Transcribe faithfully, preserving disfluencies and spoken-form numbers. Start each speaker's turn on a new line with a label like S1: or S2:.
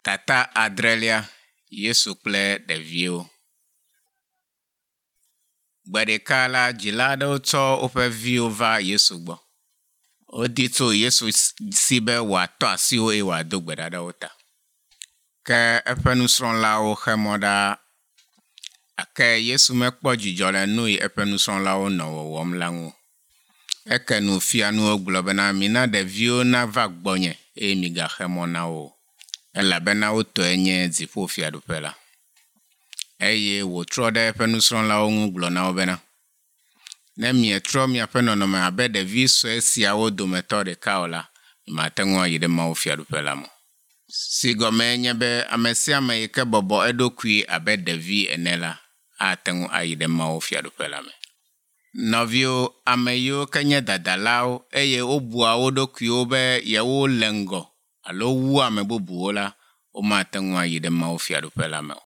S1: Tata Adrelia, Yesu kple ɖeviwo. Gbeɖeka la dzila aɖewo tsɔ woƒe viwo va Yesu gbɔ. Wodi tso Yesu si be wòatɔ asi wo eye wòado gbe ɖa ɖe wo ta. Ke eƒe nusrɔ̃lawo xe mɔ ɖa, ake Yesu mekpɔ dzidzɔ le nu yi eƒe nusrɔ̃lawo nɔ wɔwɔm la ŋu. Eke nu fia nuwo gblɔ bena mina ɖeviwo nava gbɔnye eye migaxe mɔ na wo, elabena wotɔe nye dziƒofiaɖuƒe la. Eye wòtrɔ ɖe eƒe nusrɔ̃lawo ŋu gblɔ na wo bena, ne mietrɔ miaƒe nɔnɔme abe ɖevi sue siawo dometɔ ɖeka o la, mate ŋu ayi ɖe mawufiaɖuƒe la me. Si gɔme nye be ame sia ame yi ke bɔbɔ eɖokui abe ɖevi ene la, ate ŋu ayi ɖe mawufiaɖuƒe la me. Nɔviwo, ame yiwo ke nye dadalawo eye wobua wo ɖokuiwo be yewo le ŋgɔ alo wu ame bubuwo la, womate ŋu ayi ɖe mawufiaɖuƒe la me.